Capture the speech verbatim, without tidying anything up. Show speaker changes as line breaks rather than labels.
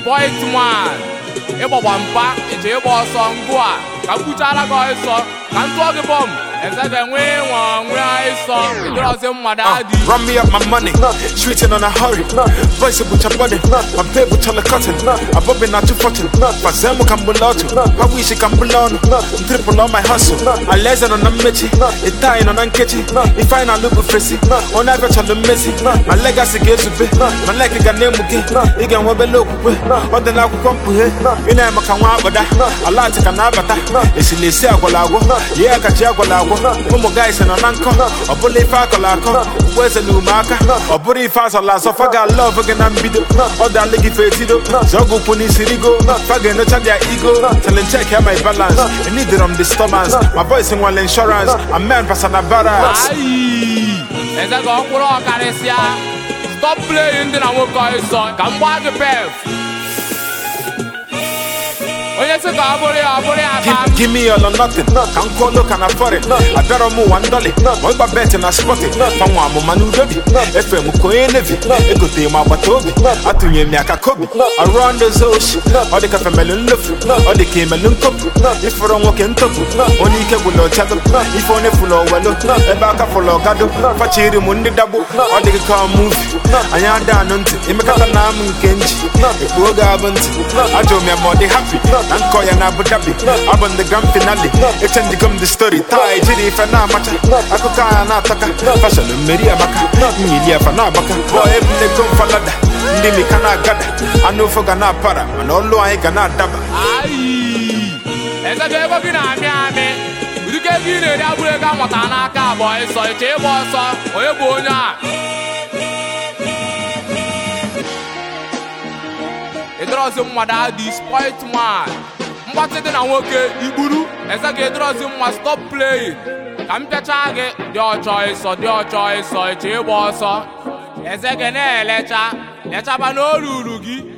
spoilt man. Ịgbagba mpa eche ịgba ọsọ ngwa ka m kwuchala gị ọsọ ka m tụọ gị bọm eze ga-enwe nwa nwe ịsọ ịdịrọzi mmadụ adị.
Run me up my money, streeting on a hurry. Voice of a body, my paper tell a cotton. I'm bobbing not too fortune. Fazemo Cambulato, I wish it Cambulano. Triple on my hustle. I laser on a mechi, a tying on a kitchen. If I not look frizzy, on average on the messy. My legacy gives a bit, my leg can name again. You can web a look with, but then I will come to here. In a Macawa, but I like to can avatar. It's in the Siagolago, yeah, Cachiagolago. Como guys and an uncle, or bully Facolaco. Where's a new marker? Or body fast or last of I got love again and beat up. Or that leggy fetido, Zogo Puni Sirigo, Fagan no their ego, telling check here my balance. I need it on disturbance. My voice in one insurance, a man Pasana Barras.
Aye, as I go for all Caresia, stop playing the Nawo son. Come back the path.
Give, give me all or nothing. Can't call look and afford it. I better move one dolly. My bet and I spot it. From one Manu Debbie. F M Koe Nevi. A good day, my Batobi. I to you, Miaka Kobi. Around the Zosh. Or the Cafe Melon Luff. Or the Camelon Cup. If we're on walking top. Only Kabulo Chadam. If only full of Wallo. A back of Follow Gado. Pachiri Mundi Dabu. Or the car move. I am down until Imakatanam Kenji. If we're Gabant. I told me I'm more happy. And Koya na Abu Dhabi, I'm on the grand finale. It's in the gum the story. Tai Jiri Fana Macha, Akuka na Taka, Fashion Maria Baka, Milia Fana Baka, Boy, they come for Lada, Ndimi Kana Gada, I know for Gana Para, and all I Gana Daba.
Aye, as I gave up in Amiami, you get in a Abuega Matanaka, boy, so it's a boss or a bona. Ịdọrọzi mmadụ adị spoilt man. Mgbatị dị na nwoke igburu eze ga ịdọrọzi mma stop playing. Ka m pịacha gị dị ọchọ ịsọ dị ọchọ ịsọ eche ịgba ọsọ eze ga na-elecha lechaba n'olulu gị